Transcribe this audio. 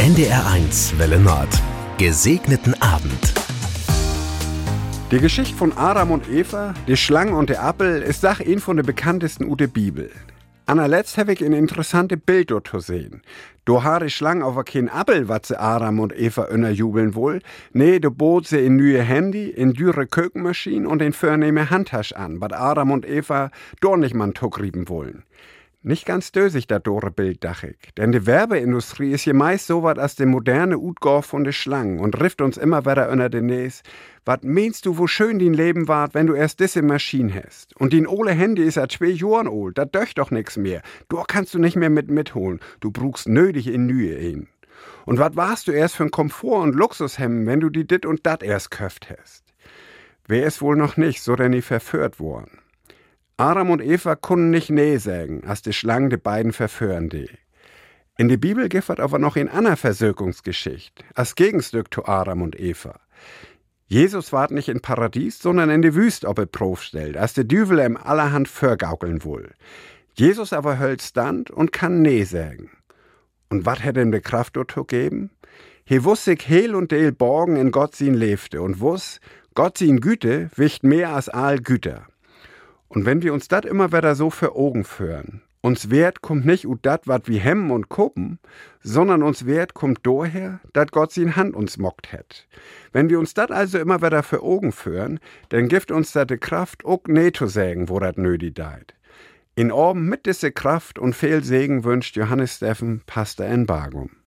NDR1 Welle Nord. Gesegneten Abend. Die Geschichte von Adam und Eva, die Schlange und der Apfel, ist Sach ein von den bekanntesten der Bibel. Anerletzt habe ich ein interessantes Bild dort gesehen. Do ha die Schlange aber kein Appel, wat sie Adam und Eva jubeln wohl. Nee, do bot sie in neue Handy, in dürre Kökenmaschine und in vornehme Handtasch an, wat Adam und Eva doch nicht man rieben wollen. Nicht ganz dösig, dat dore Bild, dach ich. Denn die Werbeindustrie ist hier meist so wat als de moderne Utgorf von de Schlangen und rifft uns immer wieder unter den Näs. Wat meinst du, wo schön din Leben wart, wenn du erst diese Maschine hast? Und din ole Handy ist a 2 Jahren alt, da döcht doch nix mehr. Du kannst du nicht mehr mitholen. Du brugst nötig in Nühe ein. Und wat warst du erst für ein Komfort und Luxushemmen, wenn du die dit und dat erst köft hast? Wer ist wohl noch nicht, so denn nie verführt worden? Adam und Eva können nicht nee sagen, als die Schlangen die beiden verführen die. In der Bibel gibt es aber noch eine andere Versöhnungsgeschichte, als Gegenstück zu Adam und Eva. Jesus ward nicht in Paradies, sondern in die Wüste ob er Prof stellt, als der Düvel ihm allerhand vergaukeln will. Jesus aber hält stand und kann nee sagen. Und wat hätt ihm die Kraft dazu geben? He wuss sich heil und deel borgen in Gott sin lebte und wuss, Gott sin Güte wicht mehr als all Güter. Und wenn wir uns dat immer wieder so vor Augen führen, uns Wert kommt nicht ut dat, wat wir hemmen und kuppen, sondern uns Wert kommt daher, dat Gott sin Hand uns mockt het. Wenn wir uns dat also immer wieder vor Augen führen, dann gibt uns dat de Kraft, ook nee zu sagen, wo dat nötig deit. In Orben mit diese Kraft und viel Segen wünscht Johannes Steffen, Pastor in Bargum.